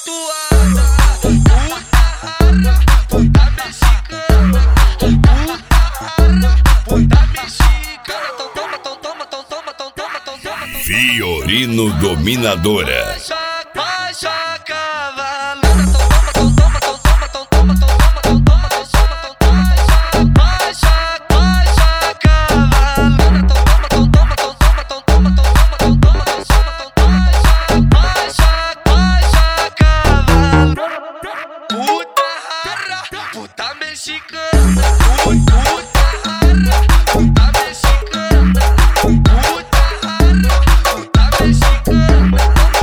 tatuada, puta rara, puta mexicana, puta rara, puta mexicana. Então toma, então toma, então toma, então toma, então toma. Fiorino Dominadora. Baixa cavalada, então toma, então toma, então toma, então toma, então toma, então toma, então toma. Baixa cavalada, então toma, então toma, então toma, então toma, então toma, então toma, então toma, então baixa cavalada. Puta rara, puta mexicana, puta rara, puta mexicana, puta rara, puta mexicana.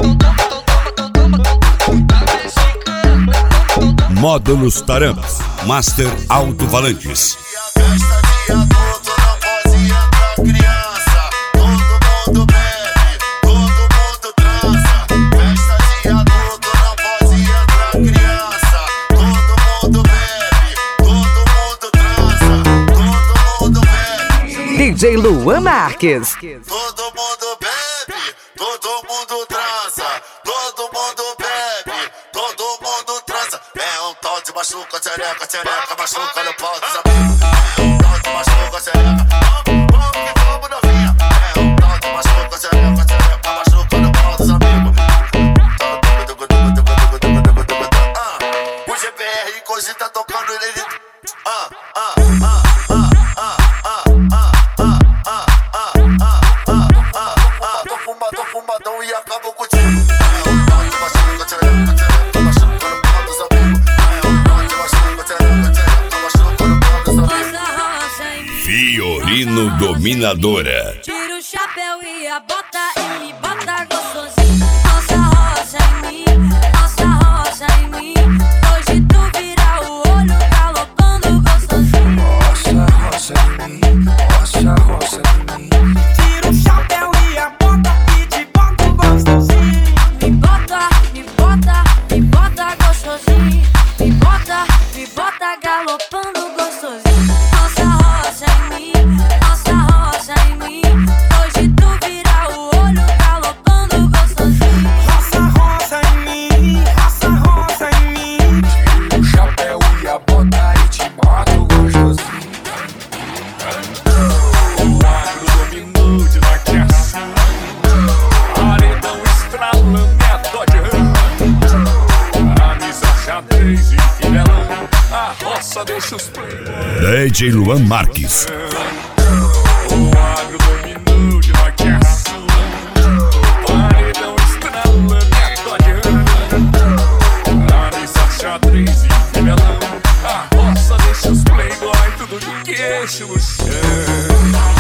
Módulos Taramps, Master Alto-Falantes. Festa de adulto, não pode entrar criança. Todo mundo bebe, todo mundo transa. Festa de adulto, não pode entrar criança. Todo mundo bebe, todo mundo transa. Todo mundo bebe. DJ Luan Marques. Todo mundo bebe, todo mundo transa. Todo mundo bebe, todo mundo transa. É um tal de machuca, tchereca, tchereca, machuca no pau dos amigos. É um tal de machuca, tchereca, vamos que vamos novinha. É um tal de machuca, tchereca, tchereca, machuca no pau dos amigos. O GBR cogita tocando ele. Tô fumadão e acabo contigo. É um tal de machuca, tchereca, tchereca, machuca no pau dos amigos. É um tal de machuca, tchereca, tchereca, machuca no pau dos amigos. Fiorino Dominadora. Tira o chapéu e a bota e me bota gostosinho. Nossa rosa em mim, nossa rosa em mim. Hoje tu vira o olho galopando gostosinho. Nossa rosa em mim, nossa rosa em mim. Tira o chapéu e a bota e te bota gostosinho. Me bota, me bota, me bota gostosinho. Me bota galopando gostosinho. Nossa rosa em mim, nossa rosa em mim. Hoje tu vira o olho galopando gostosinho. Rosa rosa em mim, rosa rosa em mim. Tira o chapéu e a bota e te mato gostosinho. O agro dominou de vaqueação. Paredão estralando e a Dodge Ram. Camisa xadrez e fivelão. A roça deixa os pés. DJ Luan Marques. O agro dominou de vaqueação. Paredão estralando e a Dodge Ram. Camisa xadrez e fivelão. A roça deixa os playboy tudo de queixo no chão.